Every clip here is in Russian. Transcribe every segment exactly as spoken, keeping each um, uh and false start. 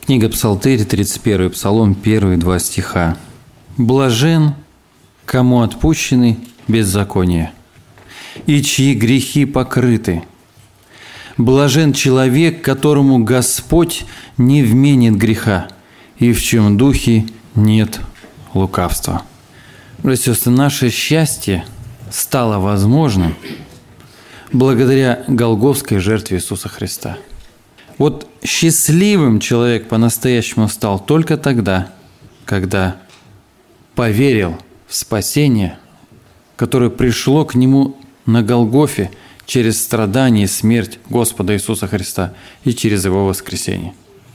Книга Псалтырь, тридцать первый Псалом, первые два стиха. «Блажен, кому отпущены беззакония, и чьи грехи покрыты. Блажен человек, которому Господь не вменит греха, и в чьем духе нет лукавства». Братья и сестры, наше счастье стало возможным благодаря голгофской жертве Иисуса Христа. Вот счастливым человек по-настоящему стал только тогда, когда поверил в спасение, которое пришло к нему на Голгофе через страдания и смерть Господа Иисуса Христа и через Его воскресение.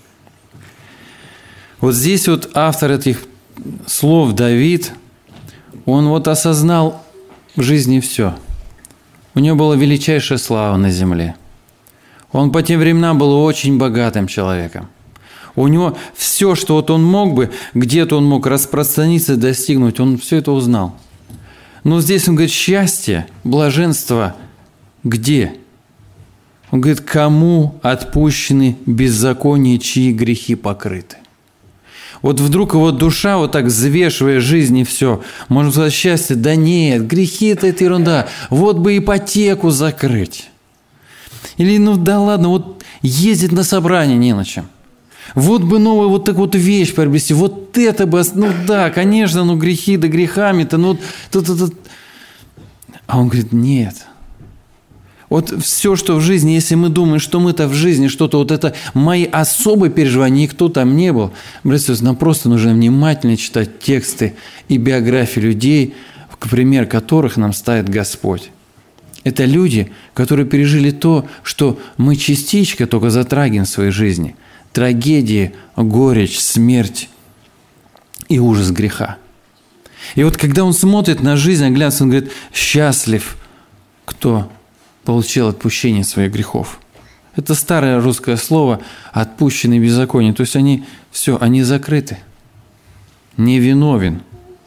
Вот здесь вот автор этих слов Давид, он вот осознал в жизни все. У него была величайшая слава на земле. Он по тем временам был очень богатым человеком. У него все, что вот он мог бы, где-то он мог распространиться, достигнуть, он все это узнал. Но здесь он говорит, счастье, блаженство где? Он говорит, кому отпущены беззакония, чьи грехи покрыты. Вот вдруг его душа, вот так взвешивая жизнь и все, можно сказать, счастье, да нет, грехи-то это ерунда, вот бы ипотеку закрыть. Или, ну да ладно, вот ездить на собрание не на чем. Вот бы новую вот так вот вещь приобрести, вот это бы, ну да, конечно, ну грехи да грехами-то, ну тут, тут, тут. А он говорит, нет. Вот все, что в жизни, если мы думаем, что мы-то в жизни, что-то вот это мои особые переживания, никто там не был, братья, нам просто нужно внимательно читать тексты и биографии людей, к примеру которых нам ставит Господь. Это люди, которые пережили то, что мы частичка только затрагиваем в своей жизни. Трагедии, горечь, смерть и ужас греха. И вот когда он смотрит на жизнь, оглядывается, он говорит, счастлив, кто получил отпущение своих грехов. Это старое русское слово «отпущенные беззакония». То есть они, все, они закрыты. Невиновен.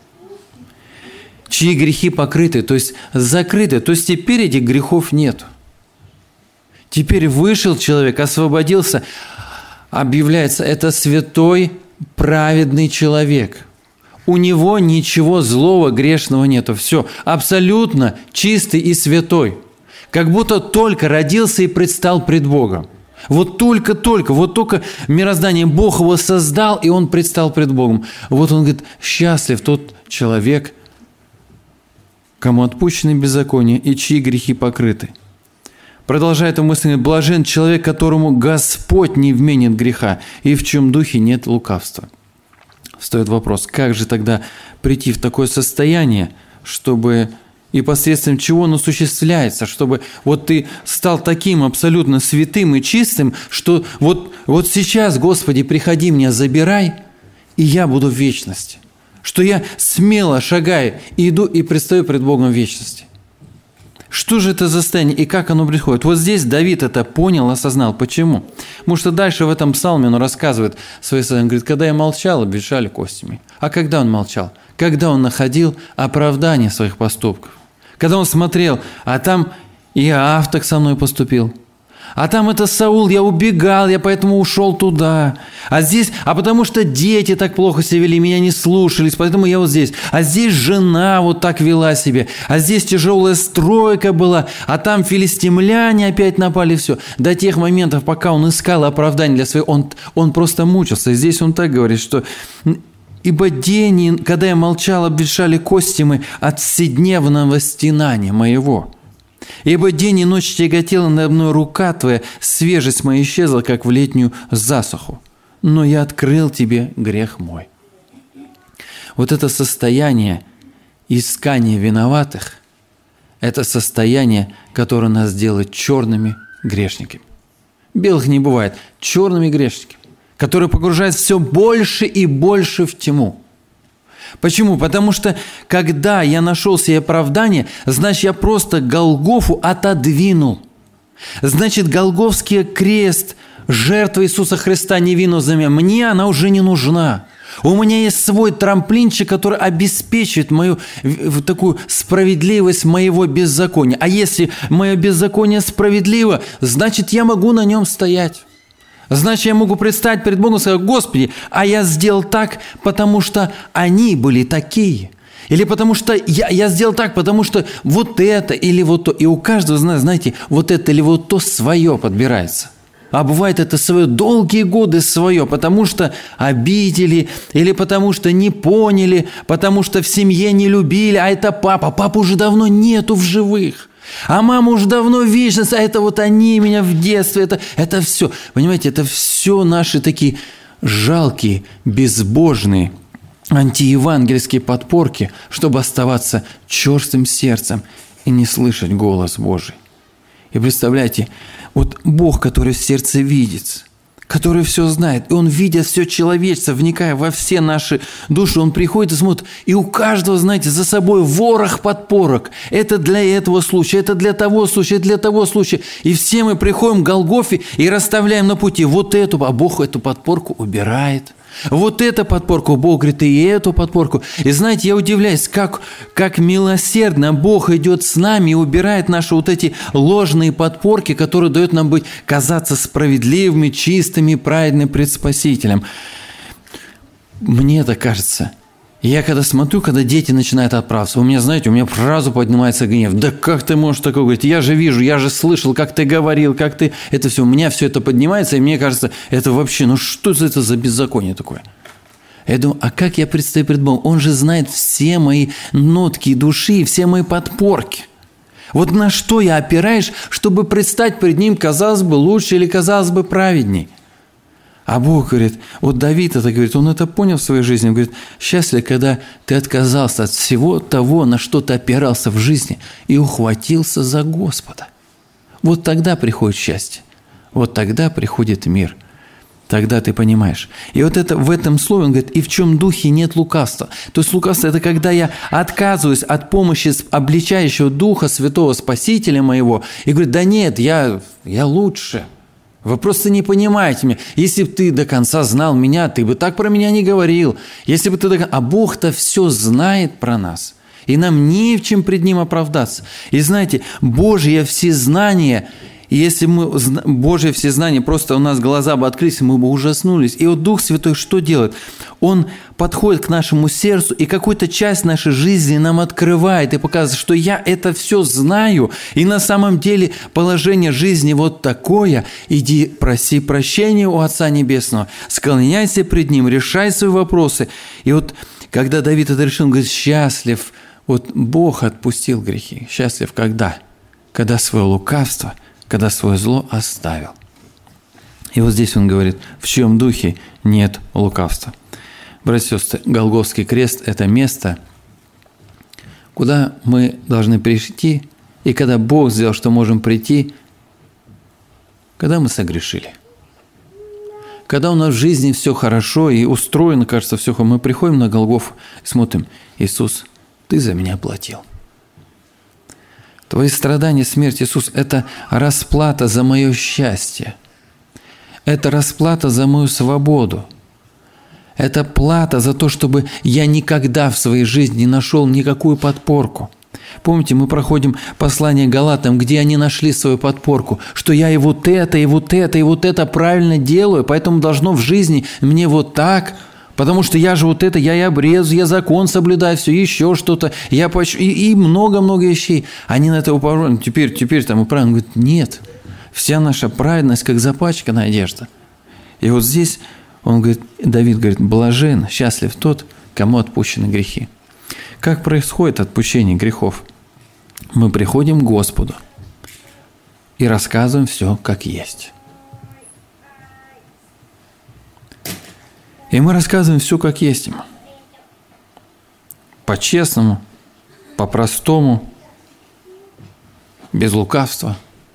Чьи грехи покрыты, то есть закрыты, то есть теперь этих грехов нет. Теперь вышел человек, освободился, объявляется, это святой, праведный человек. У него ничего злого, грешного нету. Все, абсолютно чистый и святой. Как будто только родился и предстал пред Богом. Вот только-только, вот только мироздание Бог его создал, и он предстал пред Богом. Вот он говорит, счастлив тот человек, кому отпущены беззакония и чьи грехи покрыты. Продолжает он мысль, блажен человек, которому Господь не вменит греха, и в чьем духе нет лукавства. Встает вопрос, как же тогда прийти в такое состояние, чтобы и посредством чего оно осуществляется, чтобы вот ты стал таким абсолютно святым и чистым, что вот, вот сейчас, Господи, приходи меня, забирай, и я буду в вечности. Что я смело шагаю и иду и предстаю пред Богом в вечности. Что же это за состояние и как оно приходит? Вот здесь Давид это понял, осознал. Почему? Потому что дальше в этом псалме он рассказывает свои состояния. Он говорит, когда я молчал, обветшали костями. А когда он молчал? Когда он находил оправдание своих поступков. Когда он смотрел, а там Иоав так со мной поступил. А там это Саул, я убегал, я поэтому ушел туда. А здесь, а потому что дети так плохо себя вели, меня не слушались, поэтому я вот здесь. А здесь жена вот так вела себя. А здесь тяжелая стройка была. А там филистимляне опять напали, все. До тех моментов, пока он искал оправдание для своего, он, он просто мучился. Здесь он так говорит, что... «Ибо день, когда я молчал, обветшали кости мы от вседневного стенания моего». Ибо день и ночь тяготела надо мной рука твоя, свежесть моя исчезла, как в летнюю засуху. Но я открыл тебе грех мой. Вот это состояние искания виноватых, это состояние, которое нас делает черными грешниками. Белых не бывает, черными грешниками, которые погружают все больше и больше в тьму. Почему? Потому что, когда я нашел себе оправдание, значит, я просто Голгофу отодвинул. Значит, Голгофский крест, жертва Иисуса Христа невинного за меня, мне она уже не нужна. У меня есть свой трамплинчик, который обеспечивает мою такую справедливость моего беззакония. А если мое беззаконие справедливо, значит, я могу на нем стоять. Значит, я могу предстать перед Богом и сказать: Господи, а я сделал так, потому что они были такие. Или потому что я, я сделал так, потому что вот это или вот то. И у каждого из нас, знаете, вот это или вот то свое подбирается. А бывает это свое долгие годы свое, потому что обидели, или потому что не поняли, потому что в семье не любили, а это папа. Папы уже давно нету в живых. А мама уже давно вечность, а это вот они меня в детстве, это, это все. Понимаете, это все наши такие жалкие, безбожные, антиевангельские подпорки, чтобы оставаться черствым сердцем и не слышать голос Божий. И представляете, вот Бог, который в сердце видит, который все знает, и Он, видя все человечество, вникая во все наши души, Он приходит и смотрит, и у каждого, знаете, за собой ворох подпорок. Это для этого случая, это для того случая, это для того случая. И все мы приходим к Голгофе и расставляем на пути вот эту, а Бог эту подпорку убирает. Вот эту подпорку, Бог говорит, и эту подпорку. И знаете, я удивляюсь, как, как милосердно Бог идет с нами и убирает наши вот эти ложные подпорки, которые дают нам быть, казаться справедливыми, чистыми, праведными пред Спасителем. Мне это кажется. Я когда смотрю, когда дети начинают отправиться, у меня, знаете, у меня сразу поднимается гнев. Да как ты можешь такое говорить? Я же вижу, я же слышал, как ты говорил, как ты... Это все, у меня все это поднимается, и мне кажется, это вообще, ну что это за беззаконие такое? Я думаю, а как я предстаю перед Богом? Он же знает все мои нотки души, все мои подпорки. Вот на что я опираюсь, чтобы предстать перед Ним, казалось бы, лучше или казалось бы праведней? А Бог говорит, вот Давид это говорит, он это понял в своей жизни, он говорит, счастлив, когда ты отказался от всего того, на что ты опирался в жизни, и ухватился за Господа. Вот тогда приходит счастье, вот тогда приходит мир, тогда ты понимаешь. И вот это, в этом слове он говорит, и в чем духе нет лукавства. То есть лукавство – это когда я отказываюсь от помощи обличающего Духа Святого Спасителя моего, и говорю, да нет, я, я лучше. Вы просто не понимаете меня. Если бы ты до конца знал меня, ты бы так про меня не говорил. Если бы ты до конца... А Бог-то все знает про нас. И нам не в чем пред Ним оправдаться. И знаете, Божье всезнание, если мы... Божье всезнание, просто у нас глаза бы открылись, мы бы ужаснулись. И вот Дух Святой что делает? Он подходит к нашему сердцу и какую-то часть нашей жизни нам открывает и показывает, что я это все знаю, и на самом деле положение жизни вот такое. Иди проси прощения у Отца Небесного, склоняйся пред Ним, решай свои вопросы. И вот когда Давид это решил, он говорит, счастлив, вот Бог отпустил грехи. Счастлив когда? Когда свое лукавство, когда свое зло оставил. И вот здесь он говорит, в чьем духе нет лукавства. Братья и сестры, Голгофский крест – это место, куда мы должны прийти, и когда Бог сделал, что можем прийти, когда мы согрешили. Когда у нас в жизни все хорошо и устроено, кажется, все хорошо, мы приходим на Голгофу и смотрим, Иисус, Ты за меня платил. Твои страдания, смерть, Иисус – это расплата за мое счастье. Это расплата за мою свободу. Это плата за то, чтобы я никогда в своей жизни не нашел никакую подпорку. Помните, мы проходим послание Галатам, где они нашли свою подпорку, что я и вот это, и вот это, и вот это правильно делаю, поэтому должно в жизни мне вот так, потому что я же вот это, я и обрезу, я закон соблюдаю, все, еще что-то, я поч... и много-много вещей. Они на это упоролись. Теперь, теперь там управляют. Он говорит, нет, вся наша праведность, как запачканная одежда. И вот здесь он говорит, Давид говорит, блажен, счастлив тот, кому отпущены грехи. Как происходит отпущение грехов? Мы приходим к Господу и рассказываем все, как есть. И мы рассказываем все, как есть ему. По-честному, по-простому, без лукавства.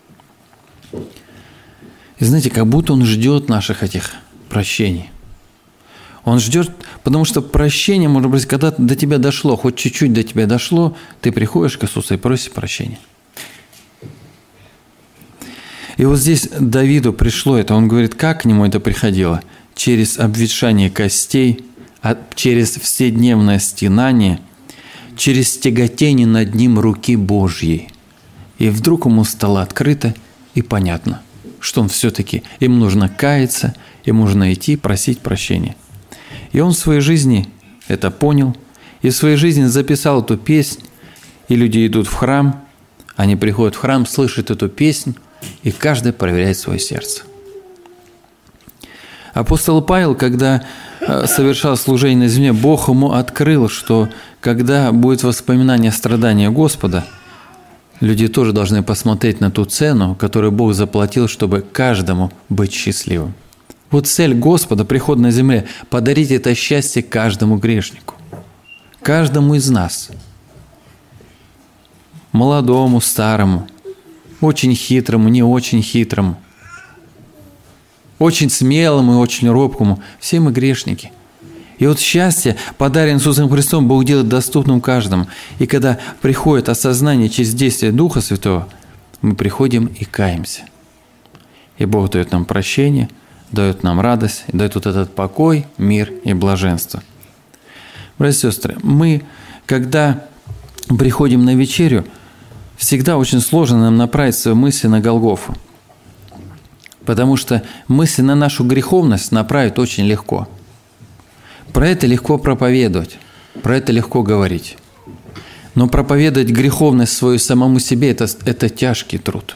И знаете, как будто он ждет наших этих прощений. Он ждет, потому что прощение, может быть, когда до тебя дошло, хоть чуть-чуть до тебя дошло, ты приходишь к Иисусу и просишь прощения. И вот здесь Давиду пришло это. Он говорит, как к нему это приходило? Через обветшание костей, через вседневное стенание, через тяготение над ним руки Божьей. И вдруг ему стало открыто и понятно, что он все-таки, им нужно каяться, им нужно идти просить прощения. И он в своей жизни это понял, и в своей жизни записал эту песнь, и люди идут в храм, они приходят в храм, слышат эту песнь, и каждый проверяет свое сердце. Апостол Павел, когда совершал служение на земле, Бог ему открыл, что когда будет воспоминание страдания Господа, люди тоже должны посмотреть на ту цену, которую Бог заплатил, чтобы каждому быть счастливым. Вот цель Господа, приход на земле, подарить это счастье каждому грешнику, каждому из нас, молодому, старому, очень хитрому, не очень хитрому, очень смелому и очень робкому. Все мы грешники. И вот счастье, подаренное Иисусом Христом, Бог делает доступным каждому. И когда приходит осознание через действие Духа Святого, мы приходим и каемся. И Бог дает нам прощение, дает нам радость, дает вот этот покой, мир и блаженство. Братья и сестры, мы, когда приходим на вечерю, всегда очень сложно нам направить свои мысли на Голгофу. Потому что мысли на нашу греховность направить очень легко. Про это легко проповедовать, про это легко говорить. Но проповедовать греховность свою самому себе это, – это тяжкий труд.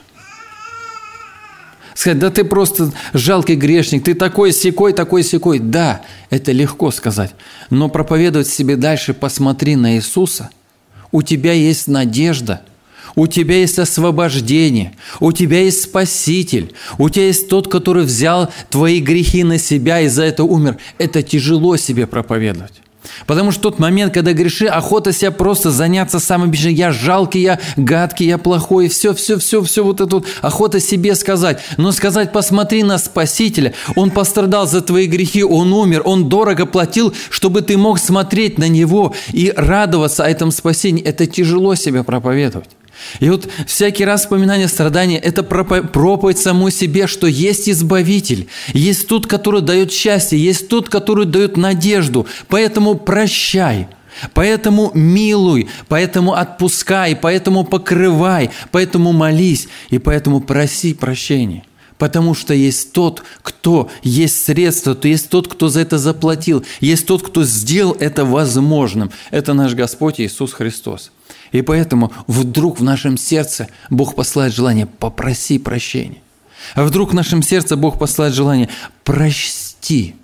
Сказать, да ты просто жалкий грешник, ты такой-сякой, такой-сякой. Да, это легко сказать. Но проповедовать себе дальше, посмотри на Иисуса. У тебя есть надежда. У тебя есть освобождение, у тебя есть Спаситель, у тебя есть тот, который взял твои грехи на себя и за это умер. Это тяжело себе проповедовать. Потому что в тот момент, когда греши, охота себя просто заняться самообичным. Я жалкий, я гадкий, я плохой, все, все, все, все вот это вот. Охота себе сказать. Но сказать, посмотри на Спасителя. Он пострадал за твои грехи, Он умер, Он дорого платил, чтобы ты мог смотреть на Него и радоваться о этом спасении. Это тяжело себе проповедовать. И вот всякий раз вспоминание страдания – это проповедь самой себе, что есть Избавитель, есть тот, который дает счастье, есть тот, который дает надежду. Поэтому прощай, поэтому милуй, поэтому отпускай, поэтому покрывай, поэтому молись и поэтому проси прощения. Потому что есть тот, кто есть средство, то есть тот, кто за это заплатил, есть тот, кто сделал это возможным. Это наш Господь Иисус Христос. И поэтому вдруг в нашем сердце Бог посылает желание «попроси прощения». А вдруг в нашем сердце Бог посылает желание «прости,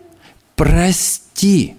прости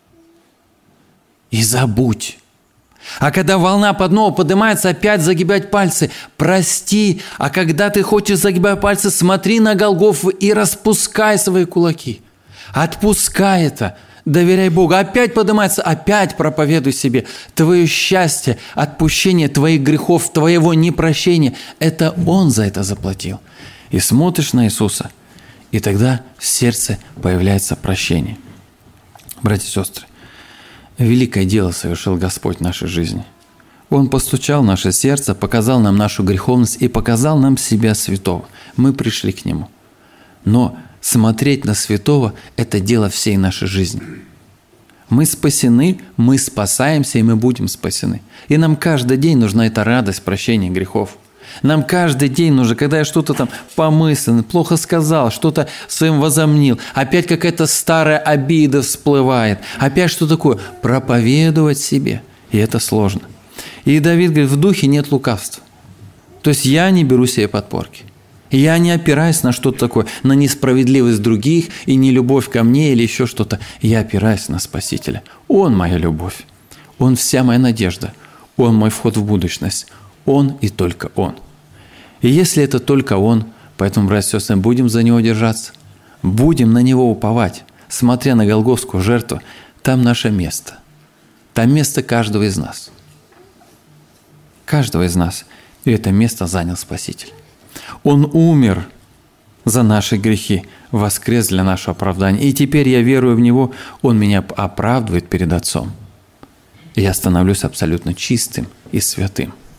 и забудь». А когда волна под ново поднимается, опять загибать пальцы. Прости. А когда ты хочешь загибать пальцы, смотри на Голгофу и распускай свои кулаки. Отпускай это. Доверяй Богу. Опять поднимается, опять проповедуй себе. Твое счастье, отпущение твоих грехов, твоего непрощения. Это Он за это заплатил. И смотришь на Иисуса, и тогда в сердце появляется прощение. Братья и сестры, великое дело совершил Господь в нашей жизни. Он постучал в наше сердце, показал нам нашу греховность и показал нам себя святого. Мы пришли к Нему. Но смотреть на святого – это дело всей нашей жизни. Мы спасены, мы спасаемся, и мы будем спасены. И нам каждый день нужна эта радость прощения грехов. Нам каждый день нужно, когда я что-то там помыслил, плохо сказал, что-то своим возомнил, опять какая-то старая обида всплывает, опять что такое? Проповедовать себе. И это сложно. И Давид говорит, в духе нет лукавства. То есть я не беру себе подпорки. Я не опираюсь на что-то такое, на несправедливость других и не любовь ко мне или еще что-то. Я опираюсь на Спасителя. Он моя любовь. Он вся моя надежда. Он мой вход в будущность. Он и только Он. И если это только Он, поэтому, братья и сестры, будем за Него держаться, будем на Него уповать, смотря на Голгофскую жертву, там наше место. Там место каждого из нас. Каждого из нас. И это место занял Спаситель. Он умер за наши грехи, воскрес для нашего оправдания. И теперь я верую в Него, Он меня оправдывает перед Отцом. И я становлюсь абсолютно чистым и святым.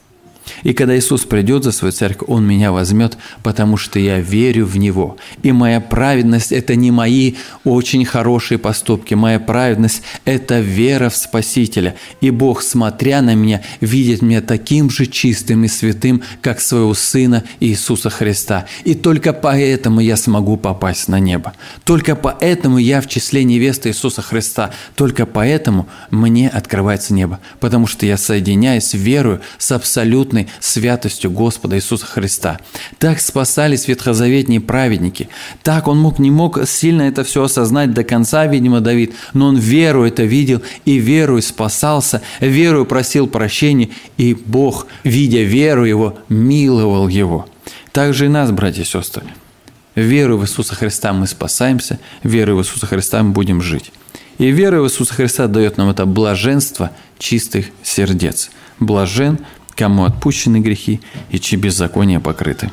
И когда Иисус придет за свою церковь, Он меня возьмет, потому что я верю в Него. И моя праведность – это не мои очень хорошие поступки. Моя праведность – это вера в Спасителя. И Бог, смотря на меня, видит меня таким же чистым и святым, как своего Сына Иисуса Христа. И только поэтому я смогу попасть на небо. Только поэтому я в числе невесты Иисуса Христа. Только поэтому мне открывается небо. Потому что я соединяюсь верою с абсолютной святостью Господа Иисуса Христа. Так спасались ветхозаветные праведники. Так он мог, не мог сильно это все осознать до конца, видимо, Давид, но он веру это видел и верою спасался, верою просил прощения, и Бог, видя веру его, миловал его. Так же и нас, братья и сестры. Верою в Иисуса Христа мы спасаемся, верою в Иисуса Христа мы будем жить. И вера в Иисуса Христа дает нам это блаженство чистых сердец. Блажен, кому отпущены грехи и чьи беззакония покрыты.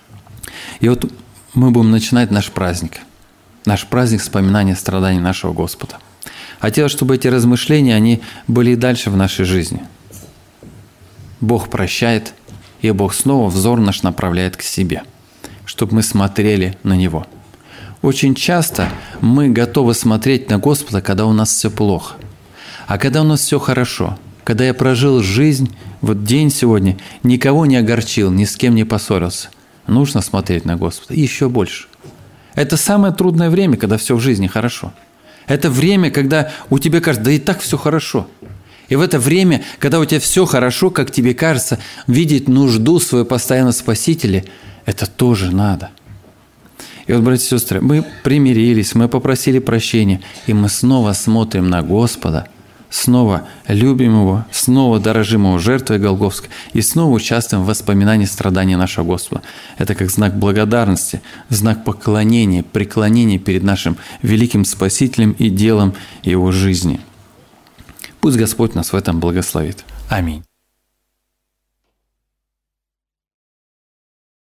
И вот мы будем начинать наш праздник. Наш праздник вспоминания страданий нашего Господа. Хотелось, чтобы эти размышления, они были и дальше в нашей жизни. Бог прощает, и Бог снова взор наш направляет к себе, чтобы мы смотрели на Него. Очень часто мы готовы смотреть на Господа, когда у нас все плохо. А когда у нас все хорошо, когда я прожил жизнь, вот день сегодня, никого не огорчил, ни с кем не поссорился, нужно смотреть на Господа и еще больше. Это самое трудное время, когда все в жизни хорошо. Это время, когда у тебя кажется, да и так все хорошо. И в это время, когда у тебя все хорошо, как тебе кажется, видеть нужду свою постоянно в Спасителе, это тоже надо. И вот, братья и сестры, мы примирились, мы попросили прощения, и мы снова смотрим на Господа, снова любим Его, снова дорожим Его жертвой Голгофской и снова участвуем в воспоминании страданий нашего Господа. Это как знак благодарности, знак поклонения, преклонения перед нашим великим Спасителем и делом Его жизни. Пусть Господь нас в этом благословит. Аминь.